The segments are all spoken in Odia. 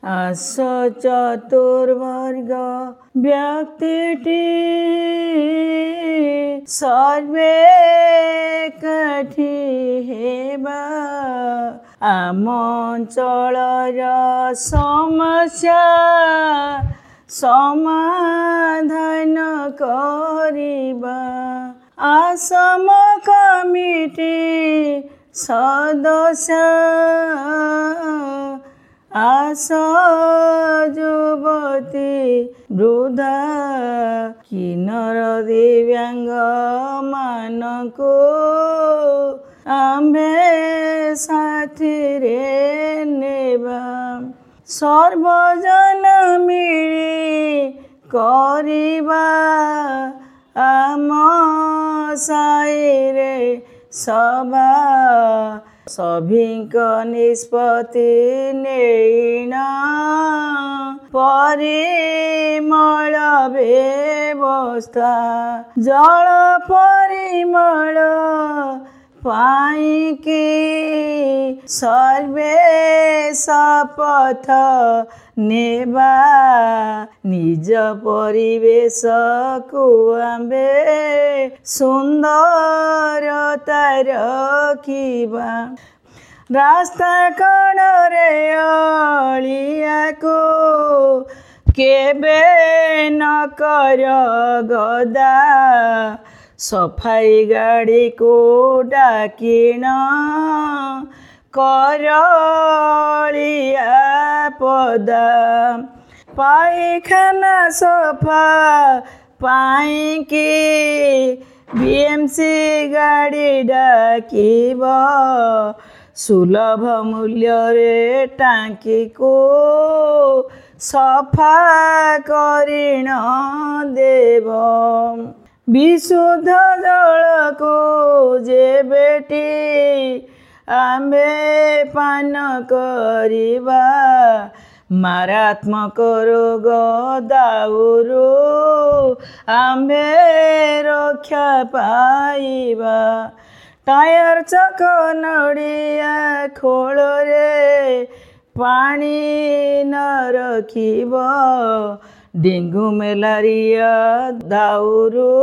ଆସ ଚତୁର୍ବର୍ଗ ବ୍ୟକ୍ତିଟି ସର୍ବେ ଏକାଠି ହେବା। ଆମ ଅଞ୍ଚଳର ସମସ୍ୟା ସମାଧାନ କରିବା। ଆସମ କମିଟି ସଦସ୍ୟ ଆସ ଯୁବତୀ ବୃଦ୍ଧା କିନ୍ନର ଦିବ୍ୟାଙ୍ଗ ମାନଙ୍କୁ ଆମ୍ଭେ ସାଥିରେ ନେବା। ସର୍ବଜନ ମିଳି କରିବା ଆମ ସାହିରେ ସଭା। ସଭିଙ୍କ ନିଷ୍ପତ୍ତି ନେଇଣ ପରିମଳ ବ୍ୟବସ୍ଥା। ଜଳ ପରିମଳ ପାଇଁକି ସର୍ବେ ଶପଥ ନେବା। ନିଜ ପରିବେଶକୁ ଆମ୍ଭେ ସୁନ୍ଦରତା ରଖିବା। ରାସ୍ତା କଡ଼ରେ ଅଳିଆକୁ କେବେ ନ କର ଗଦା। ସଫାଇ ଗାଡ଼ିକୁ ଡାକିଣ କର ଅଳିଆ ପଦା। ପାଇଖାନା ସଫା ପାଇଁକି ବିଏମ୍ସି ଗାଡ଼ି ଡାକିବ। ସୁଲଭ ମୂଲ୍ୟରେ ଟାଙ୍କିକୁ ସଫା କରିଣ ଦେବ। ବିଶୁଦ୍ଧ ଜଳକୁ ଯେବେଟି ଆମ୍ଭେ ପାନ କରିବା। ମାରାତ୍ମକ ରୋଗ ଦାଉରୁ ଆମ୍ଭେ ରକ୍ଷା ପାଇବା। ଟାୟାର ଚକ ନଡ଼ିଆ ଖୋଳରେ ପାଣି ନ ରଖିବ। ଡେଙ୍ଗୁ ମ୍ୟାଲେରିଆ ଦାଉରୁ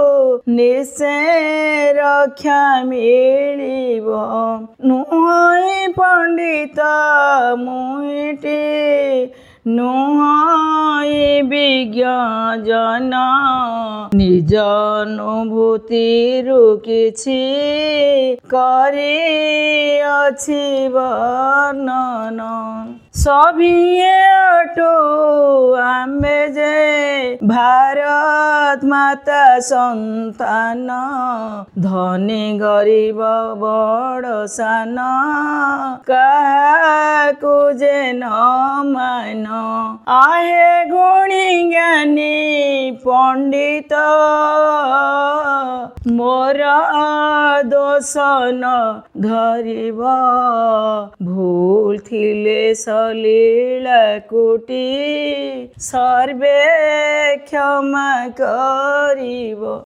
ନିଶ୍ଚୟ ରକ୍ଷା ମିଳିବ। ନୁହଁଇ ପଣ୍ଡିତ ମୁଇଁଟି ନୁହଁଇ ବିଜ୍ଞ ଜନ। ନିଜ ଅନୁଭୂତିରୁ କିଛି କରିଅଛି ବର୍ଣ୍ଣନ। ସଭିଏ ଅଟୁ ଆମ୍ଭେ ଯେ ଭାରତ ମାତା ସନ୍ତାନ। ଧନୀ ଗରିବ ବଡ଼ ସାନ କାହାକୁ ଯେ ନ ମାନ। ଆହେ ଗୁଣୀ ଜ୍ଞାନୀ ପଣ୍ଡିତ ମୋର ଦୋଷ ନ ଧରିବ। ଭୁଲ ଥିଲେ ସଲିଳା କୁଟି ସର୍ବେ କ୍ଷମା କରିବ।